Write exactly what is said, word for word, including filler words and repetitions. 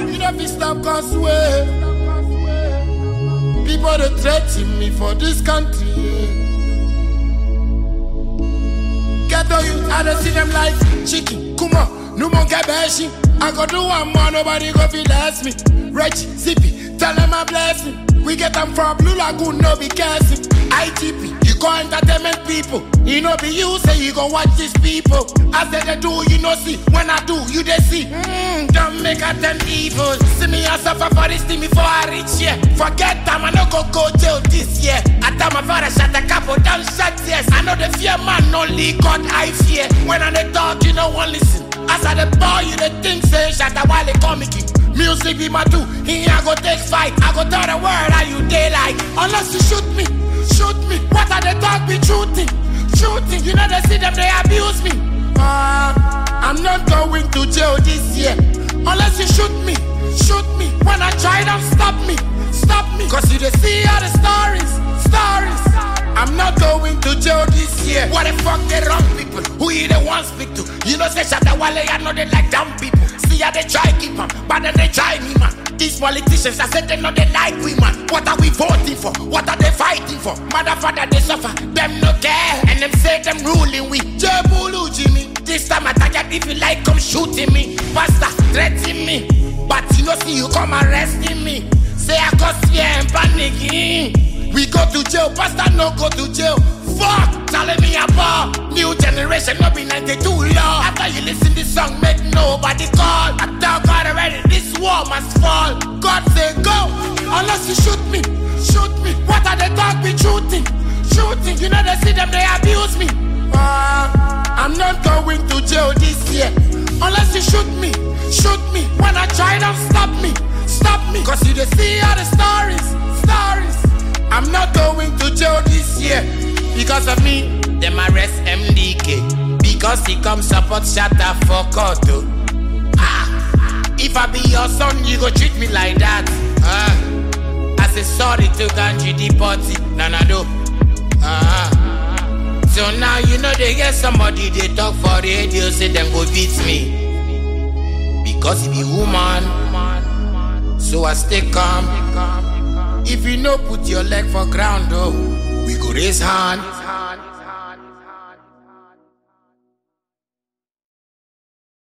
You don't be stop cause way. People they threaten me for this country. Get on you, I don't see them like chicken. Come on, no more get bashy. I go do one more, nobody go feel less me. Reggie, Zippy, tell them I bless me. We get them from Blue Lagoon, no be careful. I T P, you go entertainment people. You know be you say you go watch these people. As they, they do, you know see. When I do, you they see. Mmm, don't make a ten evil. See me I suffer for this thing before I reach here. Forget time, I no go go jail this year. I tell my father shut the couple down, shut yes. I know the fear man, only God I fear. When I they talk, you no one listen. As I the boy, you the think say shut the while they comic. Music be my two, here I go take fight. I go tell the world how you daylight. Unless you shoot me, shoot me. What are they talk be shooting? Shooting, you know they see them, they abuse me. Uh, I'm not going to jail this year. Unless you shoot me, shoot me. When I try them, stop me, stop me. Cause you they see all the stories, stories. I'm not going to jail this year. What the fuck they wrong people? Who you the one speak to? You know say Shatta Wale, I know they like dumb people. See how they try keep them, but then they try me man. These politicians, I said they know they like we man. What are we voting for? What are they fighting for? Motherfucker they suffer, them no care. And them say them ruling we. Jebulu Jimmy, this time I tell you if you like come shooting me. Pastor threatening me, but you know see you come arresting me. Say I cause fear and panicking. We go to jail, pastor no go to jail. Fuck, telling me about new generation, no be ninety-two law. After you listen this song, make nobody call. I tell God already, this war must fall. God say go, unless you shoot me, shoot me. What are they talk be shooting, shooting? You know they see them, they abuse me. Uh, I'm not going to jail this year. Unless you shoot me, shoot me. When I try them, stop me, stop me. Cause you they see all the stories, stories. I'm not going to jail this year. Because of me, them arrest M D K. Because he come support Shatta for court. Ah, if I be your son, you go treat me like that. Ah, I say sorry to Ganji the party. Nah, nah, do. Ah, so now you know they get somebody they talk for radio, say them go beat me. Because he be woman, so I stay calm. If you no put your leg for ground, oh, we go raise hand.